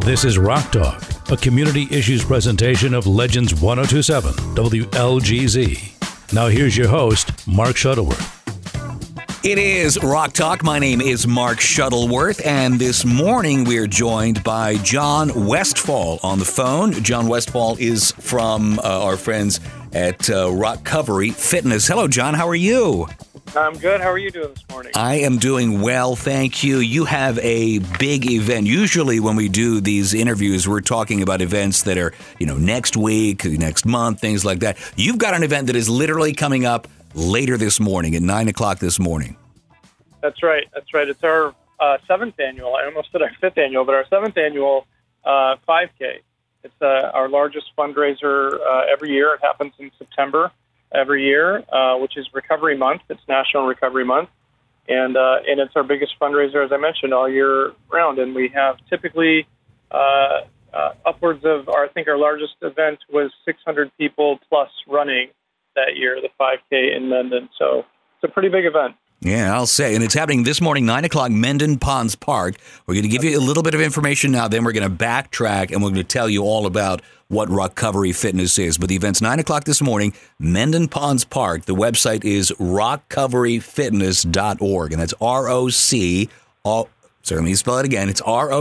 This is Rock Talk, a community issues presentation of Legends 1027 WLGZ. Now here's your host, Mark Shuttleworth. It is Rock Talk. My name is Mark Shuttleworth, and this morning we're joined by John Westfall on the phone. John Westfall is from our friends at Rockcovery Fitness. Hello, John. How are you? I'm good. How are you doing this morning? I am doing well, thank you. You have a big event. Usually when we do these interviews, we're talking about events that are, next week, next month, things like that. You've got an event that is literally coming up later this morning at 9 o'clock this morning. That's right. It's our 7th annual. I almost said our 5th annual, but our 7th annual 5K. It's our largest fundraiser every year. It happens in September every year, which is Recovery Month. It's National Recovery Month. And it's our biggest fundraiser, as I mentioned, all year round. And we have typically upwards of, I think our largest event was 600 people plus running that year, the 5K in Mendon. So it's a pretty big event. Yeah, I'll say. And it's happening this morning, 9 o'clock, Mendon Ponds Park. We're going to give you a little bit of information now. Then we're going to backtrack, and we're going to tell you all about what Rockcovery Fitness is. But the event's 9 o'clock this morning, Mendon Ponds Park. The website is rockcoveryfitness.org. And that's R-O-C, let me spell it again. It's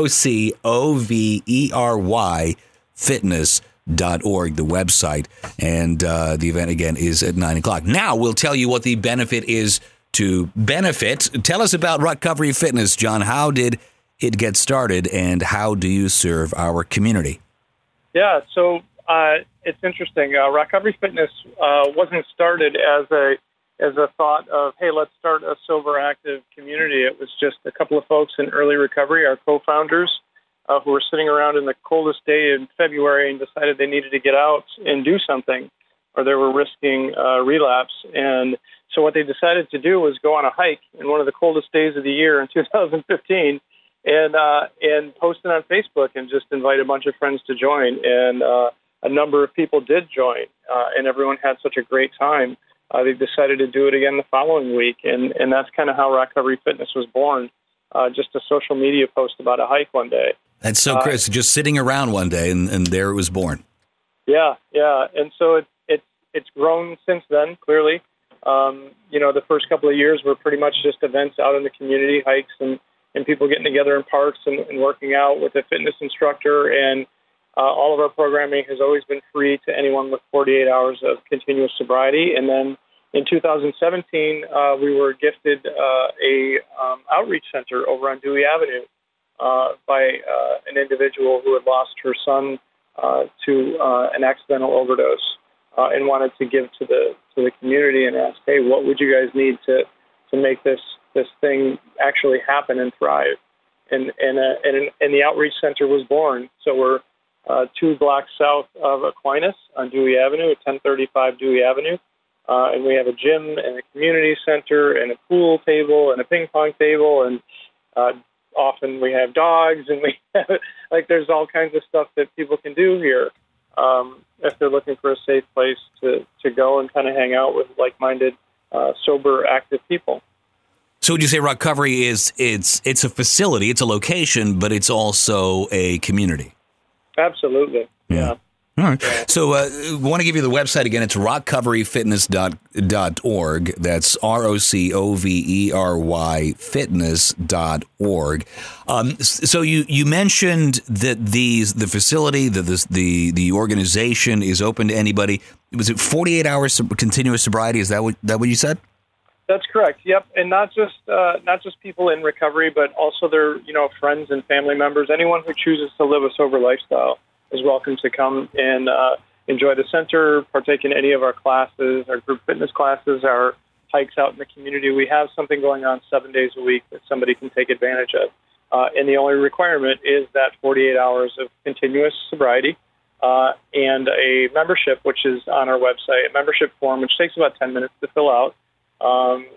R-O-C-O-V-E-R-Y fitness.org, the website. And the event, again, is at 9 o'clock. Now we'll tell you what the benefit is to benefit. Tell us about Rockcovery Fitness, John. How did it get started, and how do you serve our community? Yeah, so it's interesting. Rockcovery Fitness wasn't started as a thought of, hey, let's start a sober active community. It was just a couple of folks in early recovery, our co-founders, who were sitting around in the coldest day in February and decided they needed to get out and do something, or they were risking relapse. And so what they decided to do was go on a hike in one of the coldest days of the year in 2015 and post it on Facebook and just invite a bunch of friends to join. And a number of people did join, and everyone had such a great time. They decided to do it again the following week, and that's kind of how Rockcovery Fitness was born, just a social media post about a hike one day. That's so Chris, just sitting around one day, and there it was born. Yeah. And so it's grown since then, clearly. The first couple of years were pretty much just events out in the community, hikes and people getting together in parks and working out with a fitness instructor. And all of our programming has always been free to anyone with 48 hours of continuous sobriety. And then in 2017, we were gifted a outreach center over on Dewey Avenue by an individual who had lost her son to an accidental overdose. And wanted to give to the community and ask, hey, what would you guys need to make this thing actually happen and thrive? And the outreach center was born. So we're 2 blocks south of Aquinas on Dewey Avenue, at 1035 Dewey Avenue, and we have a gym and a community center and a pool table and a ping pong table, and often we have dogs, and we have, there's all kinds of stuff that people can do here. If they're looking for a safe place to go and kind of hang out with like-minded, sober, active people. So would you say Rockcovery it's a facility, it's a location, but it's also a community? Absolutely. Yeah. All right. So we want to give you the website again. It's rockcoveryfitness.org. That's ROCOVERY fitness.org. So you mentioned that the facility, the organization is open to anybody. Was it 48 hours of continuous sobriety? Is that what you said? That's correct. Yep. And not just people in recovery, but also their friends and family members. Anyone who chooses to live a sober lifestyle is welcome to come and enjoy the center, partake in any of our classes, our group fitness classes, our hikes out in the community. We have something going on 7 days a week that somebody can take advantage of. And the only requirement is that 48 hours of continuous sobriety and a membership, which is on our website, a membership form, which takes about 10 minutes to fill out. And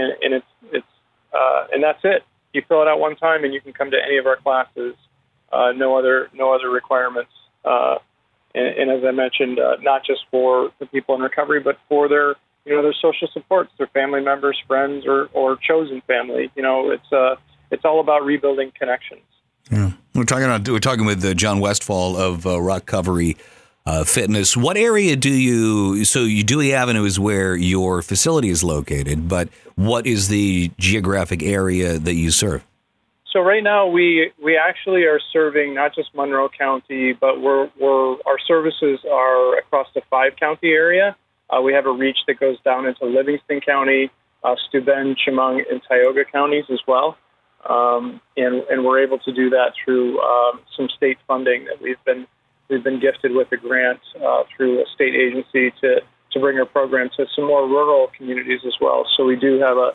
that's it. You fill it out one time and you can come to any of our classes. No other requirements. And as I mentioned, not just for the people in recovery, but for their social supports, their family members, friends, or chosen family. It's all about rebuilding connections. Yeah. We're talking with John Westfall of Recovery Fitness. What area so Dewey Avenue is where your facility is located, but what is the geographic area that you serve? So right now we actually are serving not just Monroe County, but our services are across the 5-county area. We have a reach that goes down into Livingston County, Steuben, Chemung, and Tioga counties as well. And we're able to do that through some state funding that we've been gifted with a grant through a state agency to bring our program to some more rural communities as well. So we do have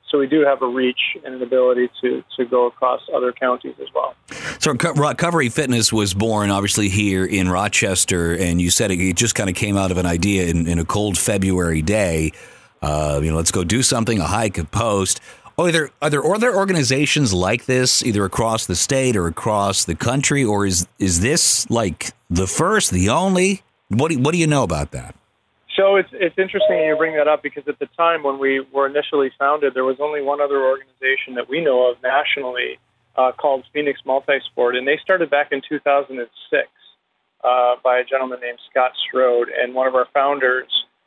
a reach and an ability to go across other counties as well. So Recovery Fitness was born, obviously, here in Rochester, and you said it just kind of came out of an idea in a cold February day. Let's go do something, a hike, a post. Are there other organizations like this, either across the state or across the country, or is this like the first, the only? What do you know about that? So it's interesting you bring that up, because at the time when we were initially founded, there was only one other organization that we know of nationally called Phoenix Multisport, and they started back in 2006 by a gentleman named Scott Strode, and one of our founders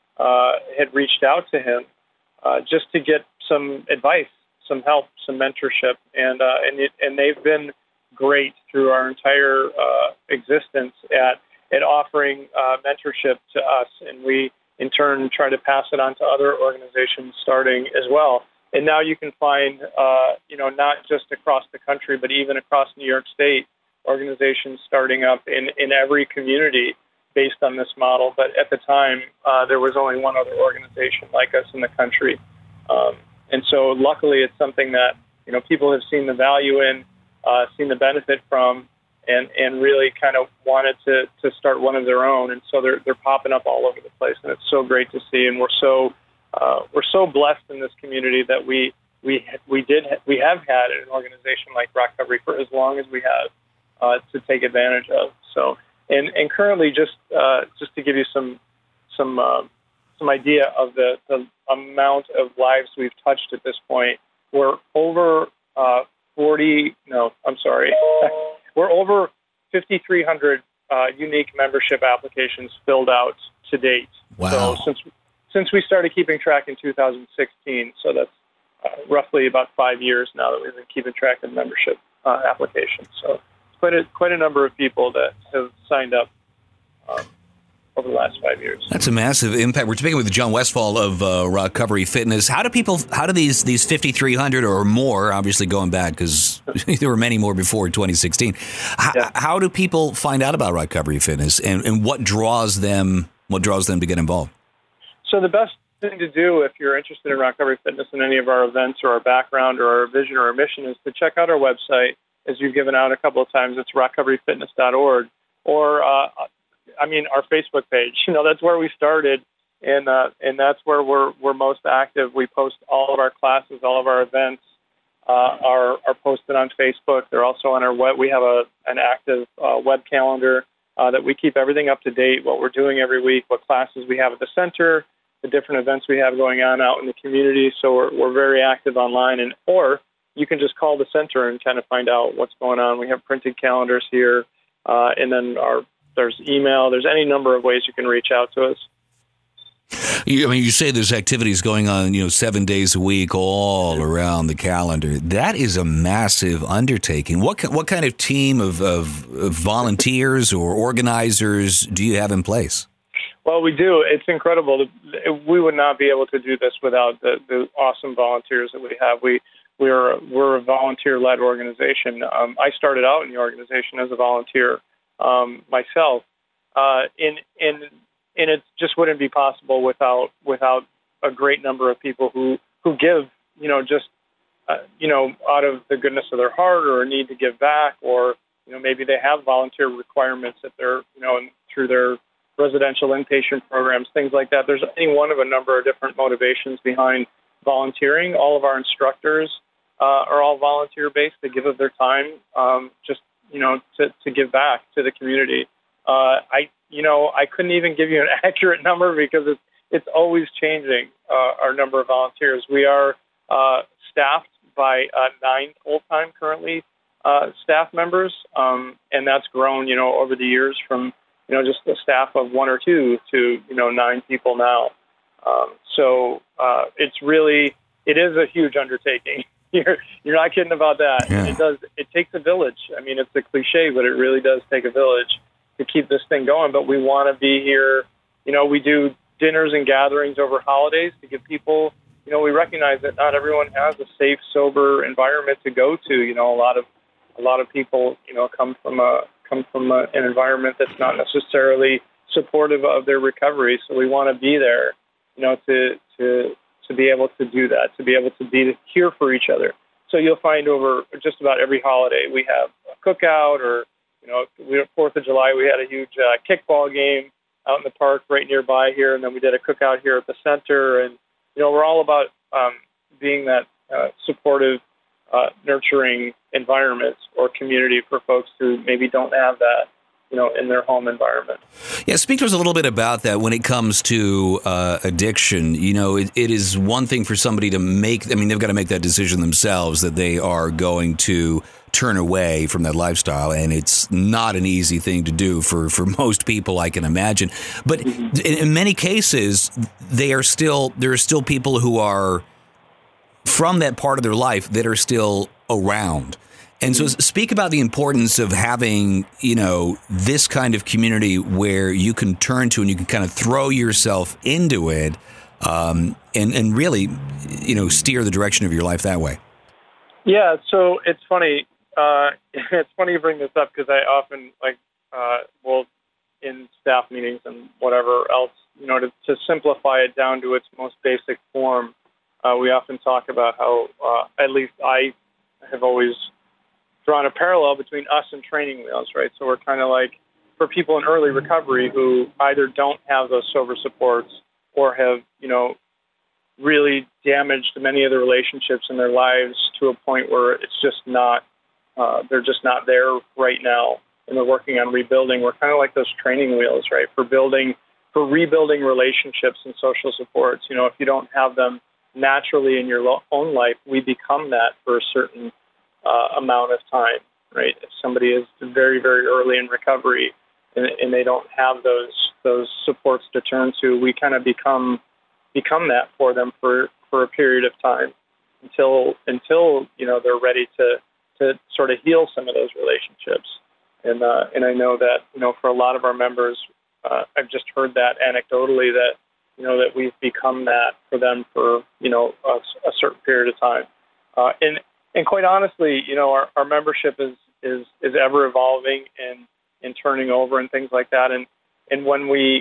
had reached out to him just to get some advice, some help, some mentorship, and they've been great through our entire existence at offering mentorship to us, and we in turn try to pass it on to other organizations starting as well. And now you can find, not just across the country, but even across New York State, organizations starting up in every community based on this model. But at the time, there was only one other organization like us in the country. And so luckily it's something that, people have seen the value in, seen the benefit from, and really kind of wanted to start one of their own. And so they're popping up all over the place, and it's so great to see. And we're so blessed in this community that we have had an organization like Recovery for as long as we have to take advantage of. So and currently, just to give you some idea of the amount of lives we've touched at this point, we're over we're over 5,300 unique membership applications filled out to date. Wow. So since we started keeping track in 2016, so that's roughly about 5 years now that we've been keeping track of membership applications. So it's quite a number of people that have signed up over the last 5 years. That's a massive impact. We're speaking with John Westfall of Recovery Fitness. How do these 5,300 or more, obviously going back because there were many more before 2016, how do people find out about Recovery Fitness, and what draws them to get involved? So the best thing to do if you're interested in Recovery Fitness and any of our events or our background or our vision or our mission is to check out our website, as you've given out a couple of times. It's recoveryfitness.org, or our Facebook page. That's where we started, and that's where we're most active. We post all of our classes, all of our events are posted on Facebook. They're also on our web. We have an active web calendar that we keep everything up to date, what we're doing every week, what classes we have at the center, the different events we have going on out in the community. So we're very active online, or you can just call the center and kind of find out what's going on. We have printed calendars here, and then there's email. There's any number of ways you can reach out to us. You say there's activities going on, 7 days a week all around the calendar. That is a massive undertaking. What kind of team of volunteers or organizers do you have in place? Well, we do. It's incredible. We would not be able to do this without the awesome volunteers that we have. We're a volunteer-led organization. I started out in the organization as a volunteer myself, and it just wouldn't be possible without a great number of people who give, out of the goodness of their heart, or a need to give back, or maybe they have volunteer requirements that they're through their residential inpatient programs, things like that. There's any one of a number of different motivations behind volunteering. All of our instructors are all volunteer-based. They give of their time to give back to the community. I couldn't even give you an accurate number because it's always changing, our number of volunteers. We are staffed by 9 full-time currently staff members, and that's grown, over the years from, just a staff of 1 or 2 to, 9 people now. So it is a huge undertaking. You're not kidding about that. Yeah. It takes a village. I mean, it's a cliche, but it really does take a village to keep this thing going. But we want to be here. We do dinners and gatherings over holidays to give people, we recognize that not everyone has a safe, sober environment to go to. A lot of people, come from an environment that's not necessarily supportive of their recovery. So we want to be there, to be able to do that, to be able to be here for each other. So you'll find over just about every holiday we have a cookout, or 4th of July we had a huge kickball game out in the park right nearby here, and then we did a cookout here at the center. And we're all about being that supportive, nurturing environment or community for folks who maybe don't have that, in their home environment. Yeah, speak to us a little bit about that when it comes to addiction. It is one thing for somebody to they've got to make that decision themselves that they are going to turn away from that lifestyle, and it's not an easy thing to do for most people, I can imagine. But in many cases, there are still people who are from that part of their life that are still around. And so speak about the importance of having, this kind of community where you can turn to and you can kind of throw yourself into it, and really, steer the direction of your life that way. Yeah, so it's funny. It's funny you bring this up, because I often in staff meetings and whatever else, to simplify it down to its most basic form, we often talk about how, at least I have always drawn a parallel between us and training wheels, right? So we're kind of like, for people in early recovery who either don't have those sober supports or have, really damaged many of the relationships in their lives to a point where it's just not, they're just not there right now, and they're working on rebuilding. We're kind of like those training wheels, right? For rebuilding relationships and social supports. If you don't have them naturally in your own life, we become that for a certain amount of time, right? If somebody is very, very early in recovery and they don't have those supports to turn to, we kind of become that for them for a period of time until they're ready to sort of heal some of those relationships. And I know that for a lot of our members, I've just heard that anecdotally that we've become that for them for a certain period of time. And quite honestly, our membership is ever evolving and turning over and things like that. And when we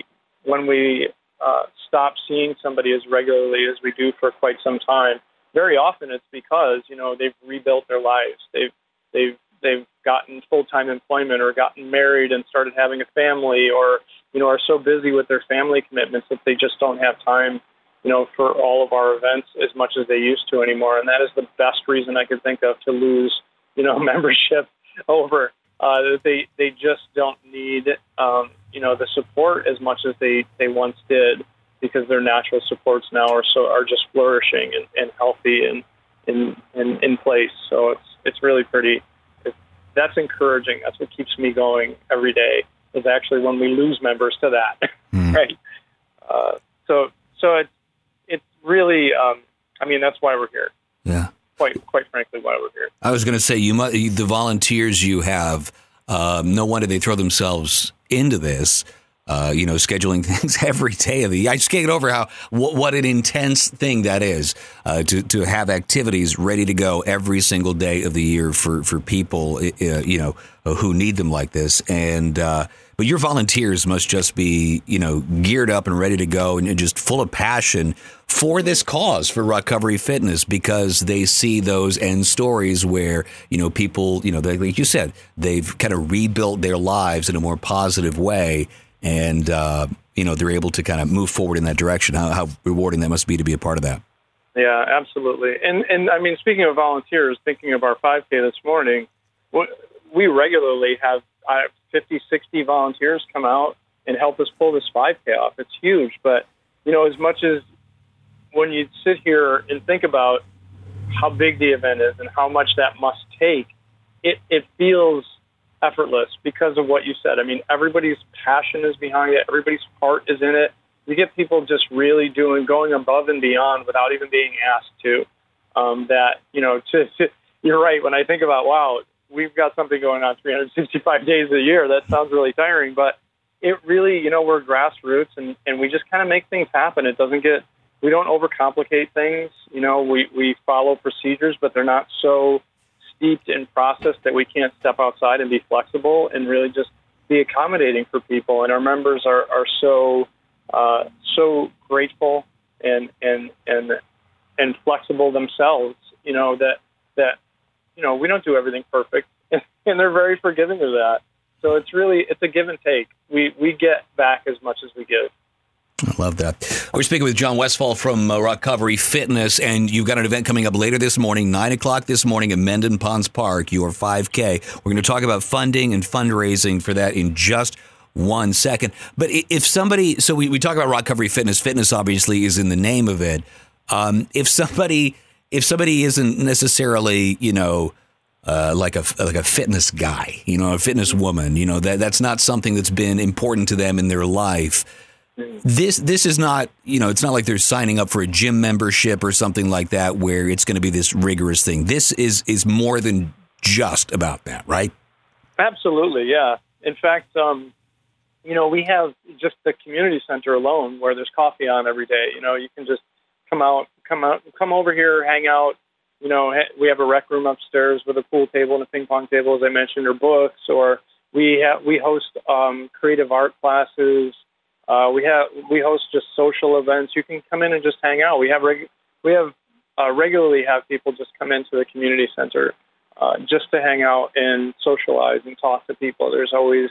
stop seeing somebody as regularly as we do for quite some time, very often it's because they've rebuilt their lives. They've gotten full-time employment or gotten married and started having a family, or are so busy with their family commitments that they just don't have time for all of our events as much as they used to anymore. And that is the best reason I could think of to lose, membership over. They just don't need, the support as much as they once did, because their natural supports now are just flourishing and healthy and in place. So it's really pretty. That's encouraging. That's what keeps me going every day. Is actually when we lose members to that, right? So it's really, that's why we're here. Yeah. Quite frankly, why we're here. I was going to say, the volunteers you have, no wonder they throw themselves into this. Scheduling things every day of the year. I just can't get over what an intense thing that is, to have activities ready to go every single day of the year for people, who need them like this. And, but your volunteers must just be, geared up and ready to go and just full of passion for this cause, for recovery fitness, because they see those end stories where, people, like you said, they've kind of rebuilt their lives in a more positive way. And, they're able to kind of move forward in that direction. How rewarding that must be to be a part of that. Yeah, absolutely. And speaking of volunteers, thinking of our 5K this morning, we regularly have 50, 60 volunteers come out and help us pull this 5K off. It's huge. But, as much as when you sit here and think about how big the event is and how much that must take, it feels effortless because of what you said. I mean, everybody's passion is behind it. Everybody's heart is in it. You get people just really going above and beyond without even being asked to. You're right. When I think about, wow, we've got something going on 365 days a year, that sounds really tiring, but it really, we're grassroots and we just kind of make things happen. We don't overcomplicate things. We follow procedures, but they're not so steeped in process that we can't step outside and be flexible and really just be accommodating for people. And our members are so grateful and flexible themselves, that we don't do everything perfect, and they're very forgiving of that. So it's a give and take. We get back as much as we give. I love that. We're speaking with John Westfall from Recovery Fitness, and you've got an event coming up later this morning, 9 o'clock this morning at Mendon Ponds Park, your 5K. We're going to talk about funding and fundraising for that in just 1 second. But if somebody, so we talk about Recovery Fitness. Fitness obviously is in the name of it. If somebody isn't necessarily, like a fitness guy, a fitness woman, that's not something that's been important to them in their life. This is not, it's not like they're signing up for a gym membership or something like that where it's going to be this rigorous thing. This is more than just about that, right? Absolutely, yeah. In fact, we have just the community center alone where there's coffee on every day. You can just come over here, hang out. We have a rec room upstairs with a pool table and a ping pong table, as I mentioned, or books, or we host creative art classes. We host just social events. You can come in and just hang out. We regularly have people just come into the community center just to hang out and socialize and talk to people. There's always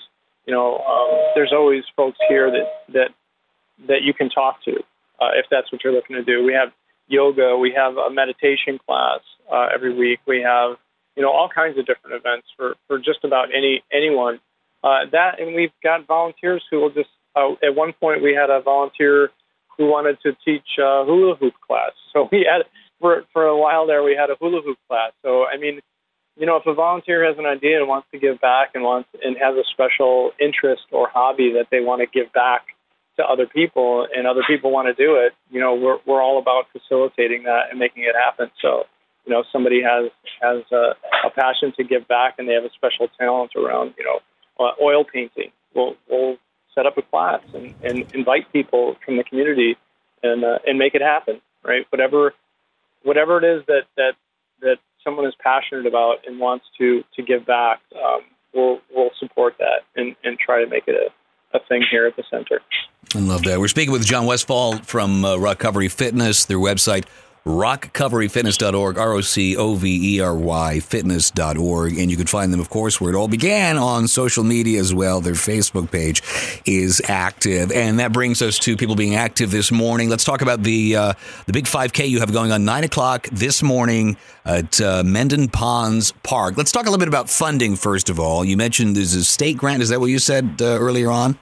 folks here that you can talk to if that's what you're looking to do. We have yoga. We have a meditation class every week. We have all kinds of different events for just about anyone. And we've got volunteers who will just. At one point, we had a volunteer who wanted to teach hula hoop class. So we had, for a while there, we had a hula hoop class. So, I mean, if a volunteer has an idea and wants to give back and has a special interest or hobby that they want to give back to other people and other people want to do it, we're all about facilitating that and making it happen. So, somebody has a passion to give back and they have a special talent around, oil painting. We'll set up a class and invite people from the community and make it happen, right? Whatever it is that someone is passionate about and wants to give back, we'll support that and try to make it a thing here at the center. I love that. We're speaking with John Westfall from Recovery Fitness, their website, rockcoveryfitness.org, ROCOVERY fitness.org. And you can find them, of course, where it all began on social media as well. Their Facebook page is active. And that brings us to people being active this morning. Let's talk about the big 5K you have going on 9 o'clock this morning at Mendon Ponds Park. Let's talk a little bit about funding, first of all. You mentioned there's a state grant. Is that what you said earlier on?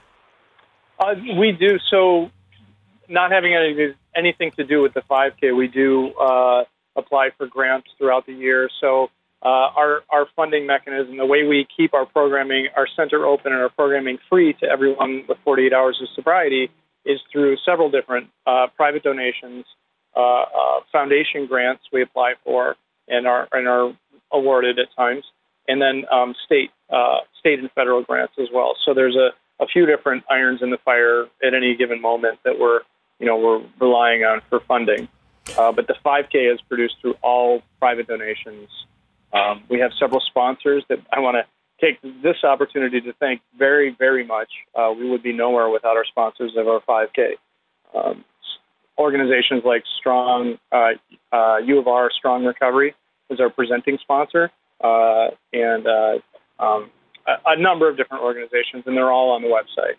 We do. So not having anything to do with the 5K, we do apply for grants throughout the year. So our funding mechanism, the way we keep our programming, our center open and our programming free to everyone with 48 hours of sobriety is through several different private donations, foundation grants we apply for and are awarded at times, and then state and federal grants as well. So there's a few different irons in the fire at any given moment that we're relying on for funding. But the 5K is produced through all private donations. We have several sponsors that I want to take this opportunity to thank very, very much. We would be nowhere without our sponsors of our 5K. Organizations like Strong, U of R, Strong Recovery is our presenting sponsor, and a number of different organizations, and they're all on the website.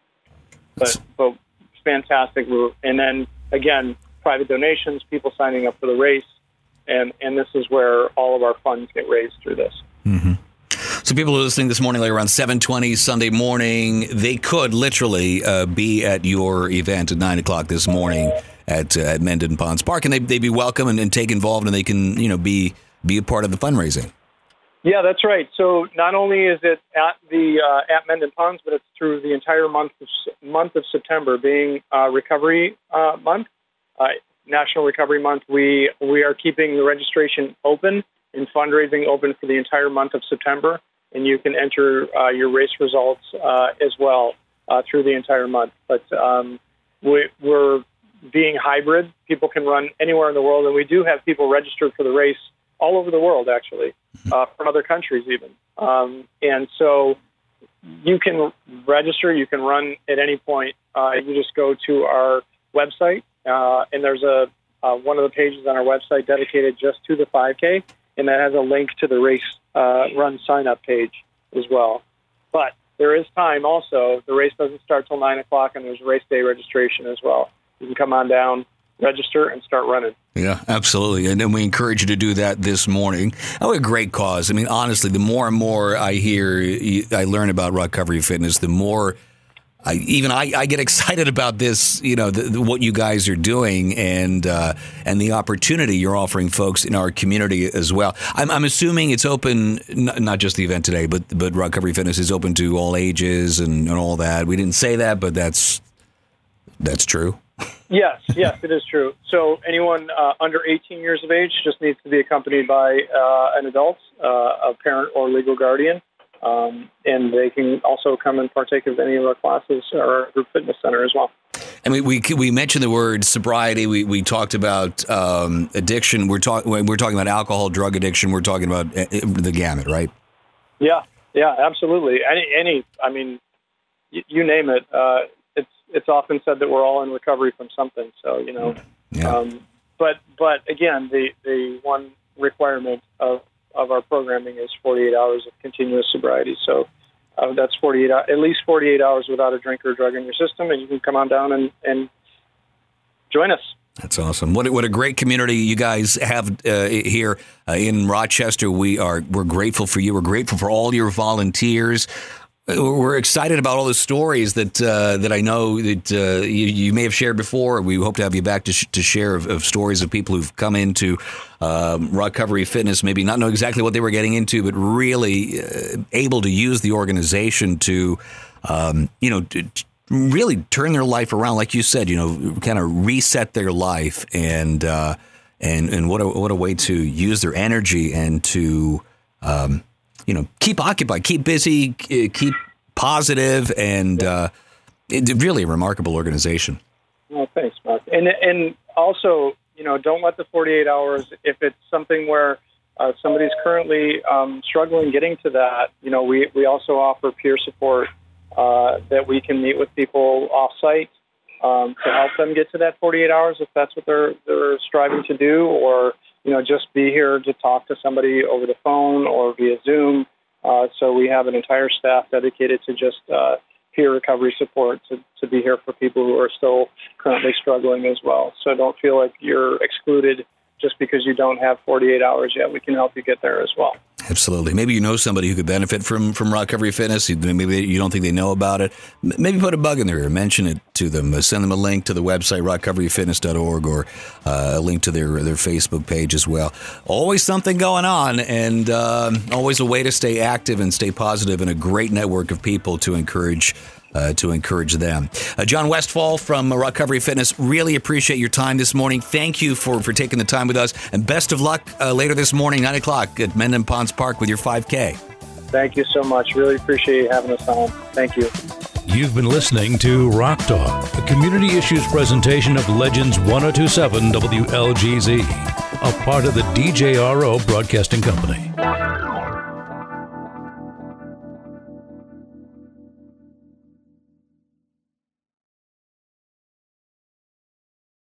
But fantastic. And then, again, private donations, people signing up for the race, and this is where all of our funds get raised through this. Mm-hmm. So people are listening this morning, like around 7:20 Sunday morning, they could literally be at your event at 9 o'clock this morning at Mendon Ponds Park, and they'd be welcome and take involved, and they can be a part of the fundraising. Yeah, that's right. So not only is it at the at Mendon Ponds, but it's through the entire month of September, being Recovery Month, National Recovery Month. We are keeping the registration open and fundraising open for the entire month of September, and you can enter your race results as well through the entire month. But we're being hybrid. People can run anywhere in the world, and we do have people registered for the race all over the world, actually, from other countries even. And so you can register, you can run at any point. You just go to our website, and there's one of the pages on our website dedicated just to the 5K, and that has a link to the race run sign-up page as well. But there is time also. The race doesn't start till 9 o'clock, and there's race day registration as well. You can come on down, register, and start running. Yeah, absolutely. And then we encourage you to do that this morning. Oh, a great cause. I mean, honestly, the more and more I learn about Recovery Fitness, the more I get excited about this, what you guys are doing and the opportunity you're offering folks in our community as well. I'm assuming it's open, not just the event today, but Recovery Fitness is open to all ages and all that. We didn't say that, but that's true. Yes, it is true. So anyone under 18 years of age just needs to be accompanied by an adult, a parent or legal guardian, and they can also come and partake of any of our classes or our group fitness center as well. I mean, we mentioned the word sobriety. We talked about addiction. We're talking about alcohol, drug addiction. We're talking about the gamut, right? Yeah, absolutely. I mean, you name it. It's often said that we're all in recovery from something. So, Yeah. But again, the one requirement of our programming is 48 hours of continuous sobriety. So that's at least 48 hours without a drink or drug in your system, and you can come on down and join us. That's awesome. What a great community you guys have here in Rochester. We're grateful for you. We're grateful for all your volunteers. We're excited about all the stories that I know that you may have shared before. We hope to have you back to share of stories of people who've come into Recovery Fitness, maybe not know exactly what they were getting into, but really able to use the organization to, to really turn their life around. Like you said, kind of reset their life, and what a way to use their energy and to keep occupied, keep busy, keep positive, and really a remarkable organization. Well, thanks, Mark. And also, don't let the 48 hours, if it's something where somebody's currently struggling getting to that, we also offer peer support that we can meet with people off-site to help them get to that 48 hours if that's what they're striving to do, or just be here to talk to somebody over the phone or via Zoom. So we have an entire staff dedicated to just peer recovery support to be here for people who are still currently struggling as well. So don't feel like you're excluded just because you don't have 48 hours yet. We can help you get there as well. Absolutely. Maybe you know somebody who could benefit from Recovery Fitness. Maybe you don't think they know about it. Maybe put a bug in their ear. Mention it to them. Send them a link to the website, rockcoveryfitness.org, or a link to their Facebook page as well. Always something going on, and always a way to stay active and stay positive, and a great network of people to encourage them. John Westfall from Recovery Fitness, really appreciate your time this morning. Thank you for taking the time with us, and best of luck later this morning, 9 o'clock at Mendon Ponds Park with your 5K. Thank you so much. Really appreciate you having us on. Thank you. You've been listening to Rock Talk, a community issues presentation of Legends 102.7 WLGZ, a part of the DJRO Broadcasting Company.